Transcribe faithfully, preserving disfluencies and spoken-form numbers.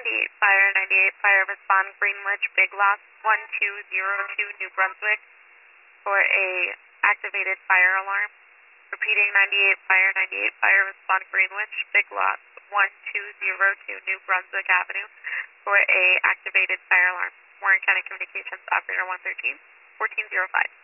ninety-eight Fire, ninety-eight Fire, respond Greenwich, Big Lots, one two zero two, New Brunswick, for a activated fire alarm. Repeating, ninety-eight Fire, ninety-eight Fire, respond Greenwich, Big Lots, one two zero two, New Brunswick Avenue, for a activated fire alarm. Warren County Communications, operator one thirteen, fourteen oh five.